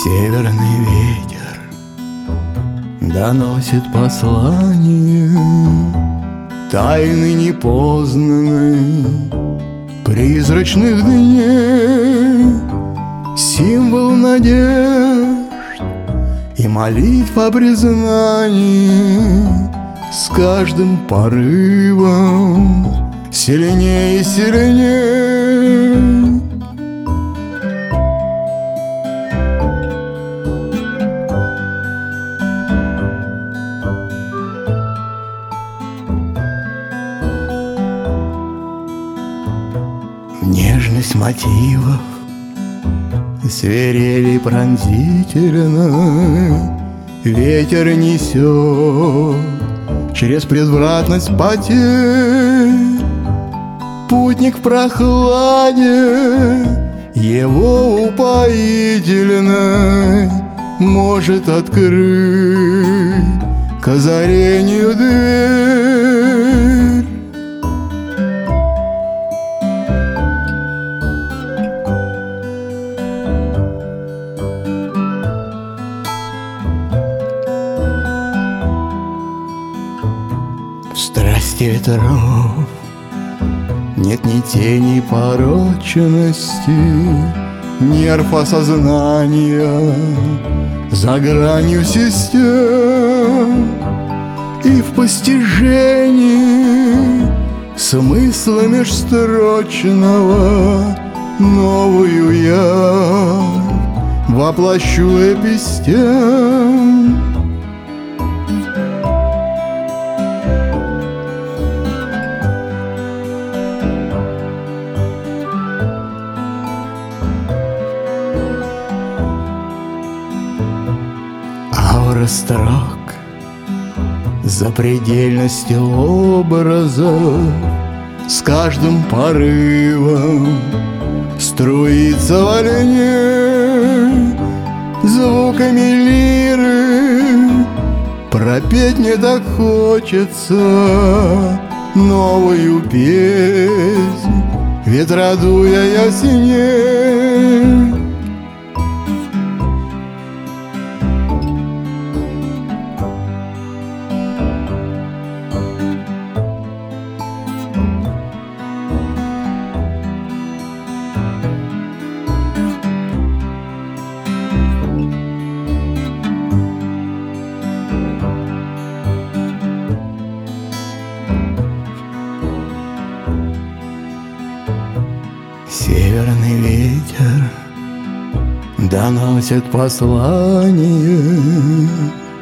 Северный ветер доносит послание, тайны непознанной призрачных дней, символ надежд и молитв о признании. С каждым порывом сильнее и сильнее. Нежность мотивов свирели пронзительно, ветер несет через предвратность потерь. Путник в прохладе его упоительной может открыть к озарению дверь. В страсти ветров нет ни тени порочности, нерв осознания за гранью систем. И в постижении смысла межстрочного новую я воплощу эпистем. Аура строк запредельностью образов с каждым порывом струится вольнее. Звуками лиры пропеть не так хочется новую песнь, ветра дуя ясней. Северный ветер доносит послание,